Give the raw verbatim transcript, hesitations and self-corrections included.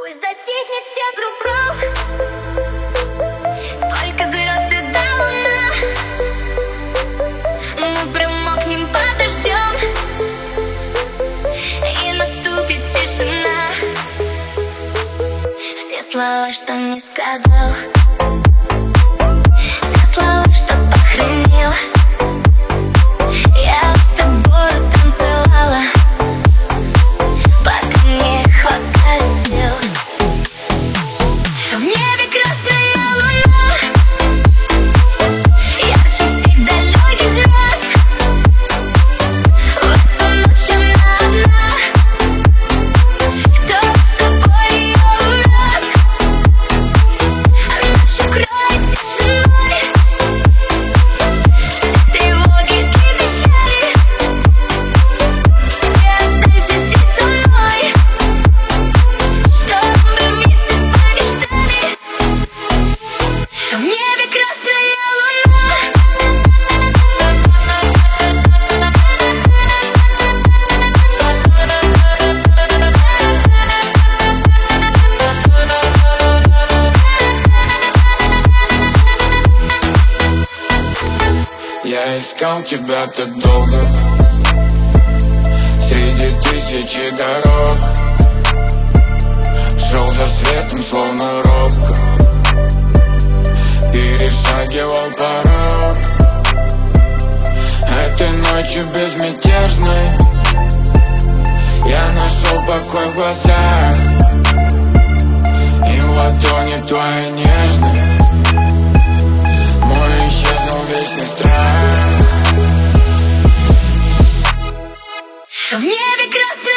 Пусть затихнет все кругом, только звезды да луна. Мы промокнем под дождем, и наступит тишина. Все слова, что не сказал, те слова, что похоронил, я с тобой танцевала, пока не хватает сил. В небе красная луна, ярче всех далеких звезд. В эту ночь она одна, кто с собой ее урос. Ночь укроет тишиной, все тревоги и печали. Ты останься здесь со мной, чтобы вместе помечтали. В небе красная луна. Я искал тебя так долго среди тысячи дорог, шел за светом, словно робко перешагивал порог. Этой ночью безмятежной я нашел покой в глазах, и в ладони твоей нежной мой исчезнул вечный страх. В небе красная